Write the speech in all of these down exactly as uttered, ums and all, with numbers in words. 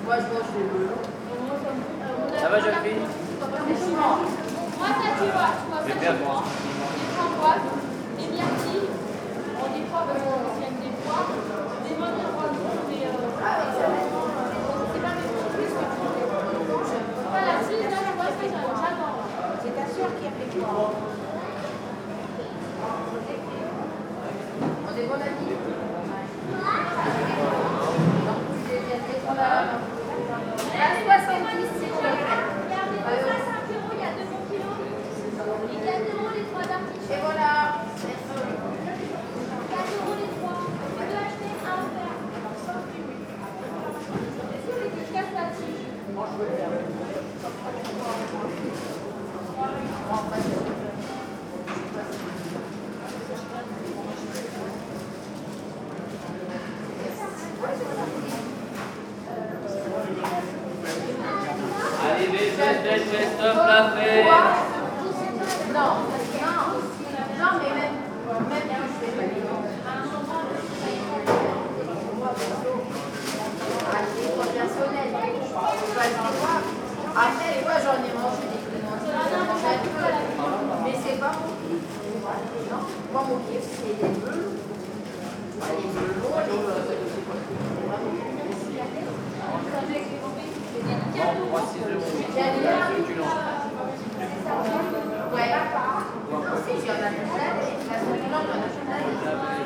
Moi, je mange les velours. Ça va, jeune fille? Moi, ça, tu vois, tu vois, ça, tu prends des framboises, des myrtilles, on des fois, parce qu'on aime des pois, des bonnes poivrons, mais euh, c'est pas mes produits que tu fais. Voilà, si, là, tu vois, ça, j'adore. C'est ta soeur qui a fait quoi? On est bon amis. La soixante-dix, s'il vous plaît. Regardez, ça, cinq euros, il y a deux bons kilos. Et quatre euros les trois artichauts. Et voilà. quatre euros les trois. Les deux achetés, un offert. Est-ce que les casse la tige? Allez, baisse, baisse, baisse, baisse, stop, la fête. Non, non, non, mais même, même quand je fais pas les dents. Ah, c'est trop personnel. Je dois le voir. Après, des fois, j'en ai mangé des clémentines, j'en mange un peu. Mais c'est pas mon kiff. Non, moi, mon kiff, c'est les velours. Les velours, les velours. Bon, trois, six euros. Succulent. Ouais. Non, si, il y en a toute l'année. La succulente, il y en a toute l'année.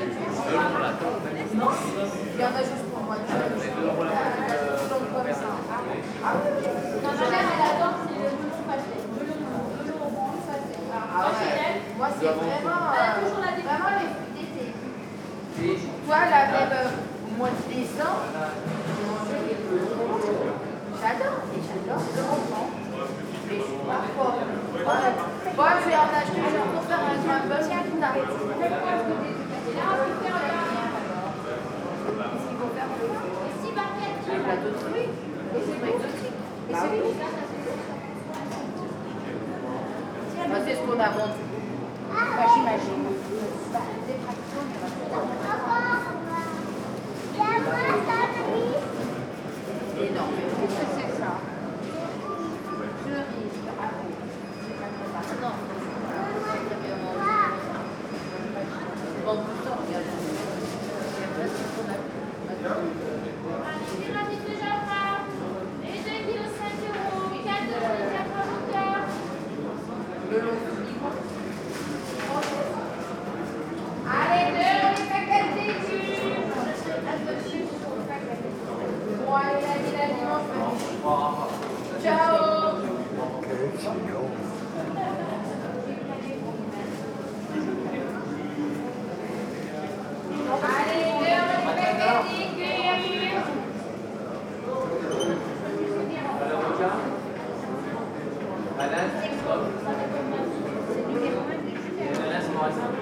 Non, il y en a juste pour moi. La succulente comme ça. Ah oui, oui. Non, ma mère, elle adore, c'est le melon pâté. Melon, melon orange pâté. Ah ouais. Moi, c'est vraiment, euh, vraiment les fruits d'été. Toi, là, même euh, au mois de décembre, j'ai mangé les velours. J'adore, et j'adore le roman. Mais je suis pas folle. Moi, je vais en acheter un pour faire un crumble tout à l'heure. Qu'est-ce qu'ils vont faire pour ça? Et six barquettes. Un plateau de fruits. Et c'est pas exotique. Et c'est oui. Bah, c'est ce qu'on a vendu. Bah, j'imagine. Bah, des tractions, il y en a Et non, mais Qu'est-ce que c'est ça? Cerise. Ah oui. C'est pas très bas. non. Bon, tout ça, regarde. Allez, des ravis de Jaffa. Et deux kilos cinq euros. quatre euros, quatre avocats. Le long. Allez, deux, les paquets de légumes. Bon, allez, la la dimanche. Ciao. Allez, deux, les paquets de légumes. Banane, stop. Ananas, il m'en reste un.